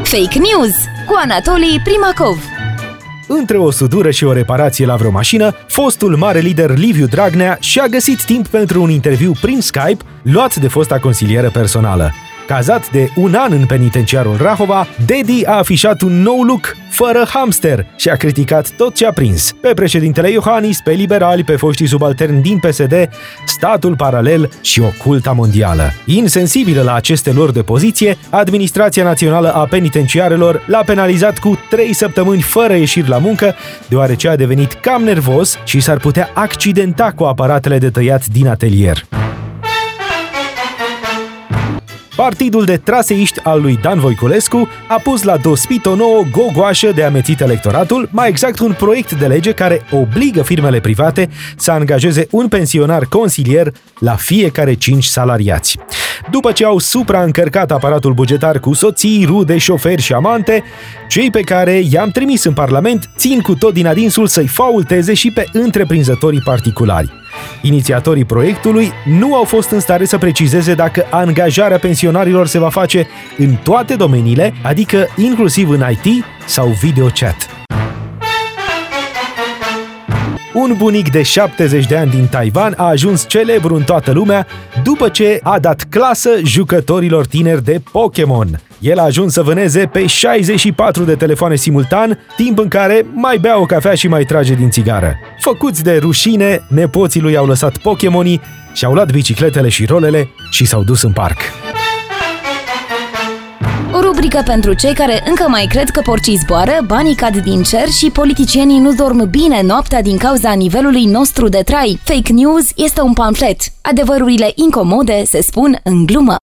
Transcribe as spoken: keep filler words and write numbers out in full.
Fake News cu Anatolii Primacov. Între o sudură și o reparație la vreo mașină, fostul mare lider Liviu Dragnea și-a găsit timp pentru un interviu prin Skype luat de fosta consilieră personală. Cazat de un an în penitenciarul Rahova, Dedi a afișat un nou look, fără hamster, și a criticat tot ce a prins. Pe președintele Iohannis, pe liberali, pe foștii subalterni din P S D, statul paralel și oculta mondială. Insensibilă la aceste lor de poziție, Administrația Națională a Penitenciarelor l-a penalizat cu trei săptămâni fără ieșiri la muncă, deoarece a devenit cam nervos și s-ar putea accidenta cu aparatele de tăiat din atelier. Partidul de traseiști al lui Dan Voiculescu a pus la dospit o nouă gogoașă de amețit electoratul, mai exact un proiect de lege care obligă firmele private să angajeze un pensionar consilier la fiecare cinci salariați. După ce au supraîncărcat aparatul bugetar cu soții, rude, șoferi și amante, cei pe care i-am trimis în Parlament țin cu tot din adinsul să-i faulteze și pe întreprinzătorii particulari. Inițiatorii proiectului nu au fost în stare să precizeze dacă angajarea pensionarilor se va face în toate domeniile, adică inclusiv în I T sau videochat. Un bunic de șaptezeci de ani din Taiwan a ajuns celebru în toată lumea după ce a dat clasă jucătorilor tineri de Pokémon. El a ajuns să vâneze pe șaizeci și patru de telefoane simultan, timp în care mai bea o cafea și mai trage din țigară. Făcuți de rușine, nepoții lui au lăsat Pokémonii și-au luat bicicletele și rolele și s-au dus în parc. O rubrică pentru cei care încă mai cred că porcii zboară, banii cad din cer și politicienii nu dorm bine noaptea din cauza nivelului nostru de trai. Fake News este un pamflet. Adevărurile incomode se spun în glumă.